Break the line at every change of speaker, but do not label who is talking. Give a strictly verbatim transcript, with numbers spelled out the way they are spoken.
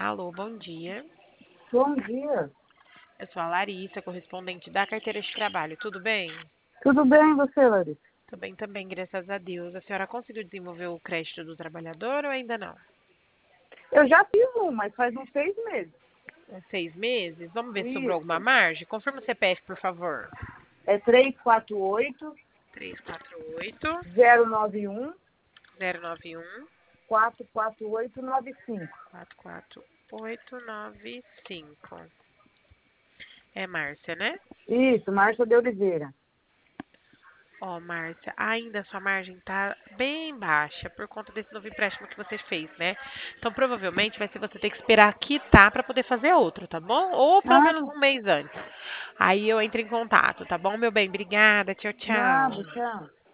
Alô, bom dia.
Bom dia.
Eu sou a Larissa, correspondente da carteira de trabalho. Tudo bem?
Tudo bem, você, Larissa?
Tudo bem também, graças a Deus. A senhora conseguiu desenvolver o crédito do trabalhador ou ainda não?
Eu já fiz um, mas faz uns seis meses.
Uns seis meses? Vamos ver se sobrou alguma
Isso.
margem? Confirma o C P F, por favor.
É três quatro oito,
três quatro oito,
zero nove um,
zero nove um,
quatro quatro oito nove cinco.
quatro quatro oito nove cinco. É Márcia, né?
Isso, Márcia de Oliveira.
Ó, Márcia, ainda a sua margem tá bem baixa por conta desse novo empréstimo que você fez, né? Então, provavelmente vai ser você ter que esperar quitar para poder fazer outro, tá bom? Ou pelo
Ah,
menos um mês antes. Aí eu entro em contato, tá bom, meu bem? Obrigada, tchau, tchau.
nada, tchau.